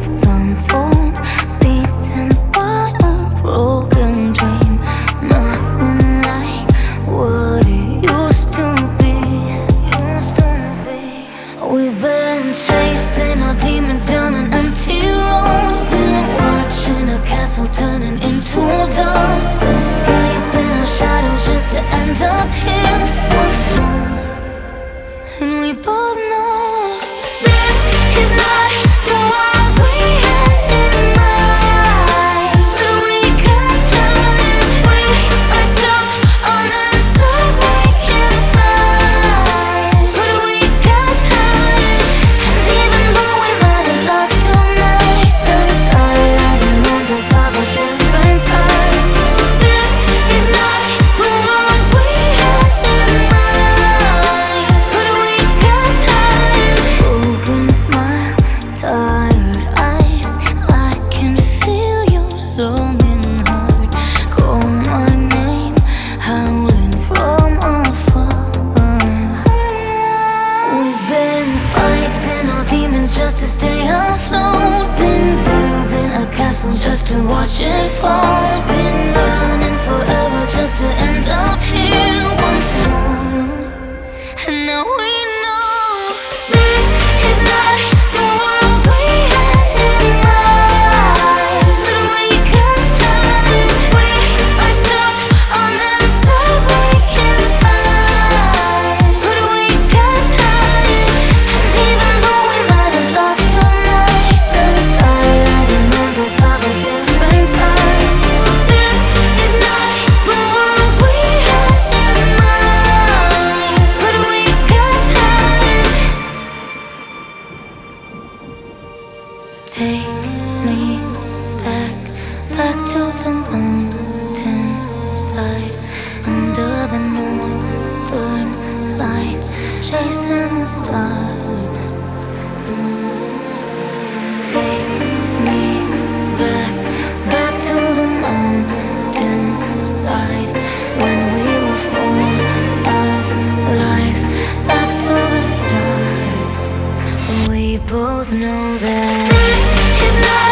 lived untold, beaten by a broken dream. Nothing like what it used to be. We've been chasing our demons down an empty road, been watching a castle turning into dust, escaping our shadows just to end up here once more. And we both know this is not the world we had in mind. But we got time, we are stuck on answers we can't find. But we got time, and even though we might have lost tonight, the skyline reminds us of a different time. This is not the world we had in mind. But we got time. Broken smile, tired eyes, I can feel your longing heart. Call my name, howling from afar. We've been fighting our demons just to stay afloat, been building a castle just to watch it fall, been running forever just to end up here once more. And now we know this is not the world we had in mind. But we got time, we are stuck on answers we can't find. But we got time, and even though we might have lost tonight, the skyline reminds us of a different time. This is not the world we had in mind. But we got time. Take me back, back to the mountain side, under the northern lights, chasing the stars. Take me back, back to the mountain side, when we were full of life, back to the start. We both know that this is not